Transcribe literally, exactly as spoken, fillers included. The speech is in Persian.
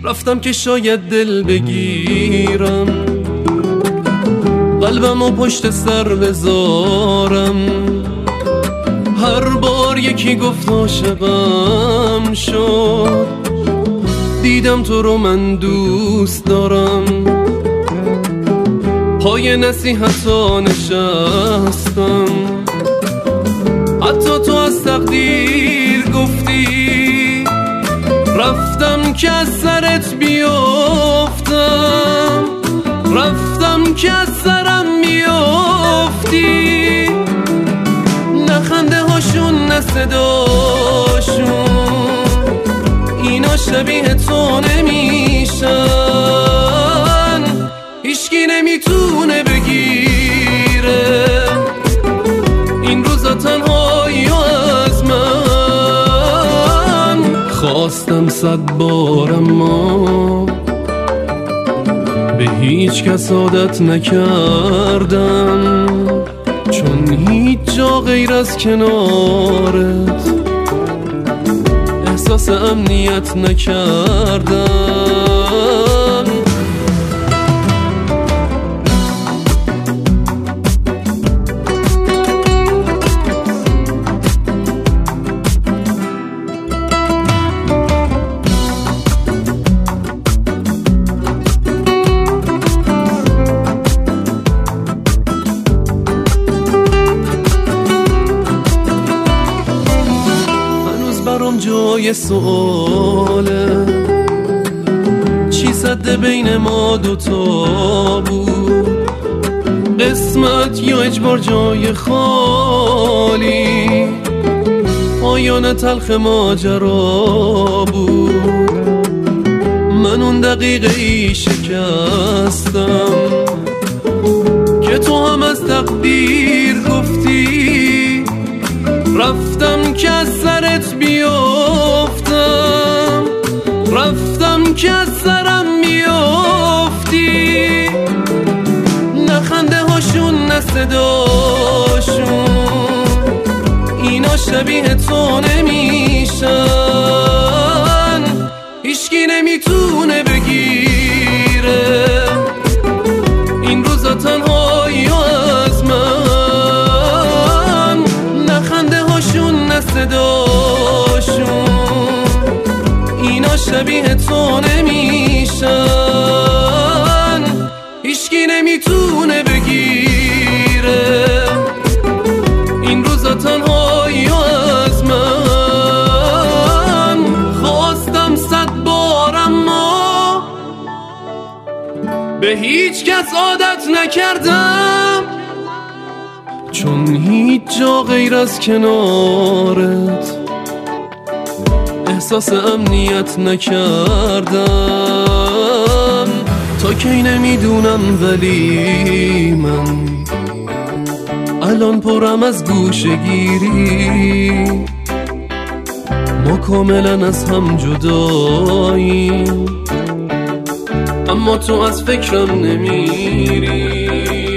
رفتم که شاید دل بگیرم، قلبم و پشت سر بذارم. هر بار یکی گفت عاشقم شد، دیدم تو رو من دوست دارم. پای نصیحت‌ها نشستم، حتی تو از تقدیر گفتی. رفتم که از سرت بیافتم، رفتم که از سرم میافتی. نه خنده هاشون نه صداشون، اینا شبیه تو نمیشن. هیچکی نمیتونه بگیره این روزا تنهایی از من. خواستم صد بار اما به هیچ کس عادت نکردم، چون هیچ جا غیر از کنارت احساس امنیت نکردم. جای سؤاله چی صده بین ما دوتا بود، قسمت یا اجبار جای خالی، پایان تلخ ماجرا بود. من اون دقیقه ای شکستم که تو هم از تقدیر گفتی. رفتم که از سرت بیافتم، رفتم که از سرم میافتی. نه خنده هاشون نه صداشون، اینا شبیه تو نمیشن. هیچکی نمیتونه بگیره این روزا تنهایی از من. نه خنده هاشون نه صداشون، اینا شبیه تو نمیشن. هیچکی نمیتونه بگیره این روزا تنهایی از من. خواستم صد بار اما به هیچ کس عادت نکردم، چون هیچ جا غیر از کنارت احساس امنیت نکردم. تا کی نمیدونم ولی من الان پرم از گوشه‌گیری. ما کاملا از هم جداییم، اما تو از فکرم نمیری.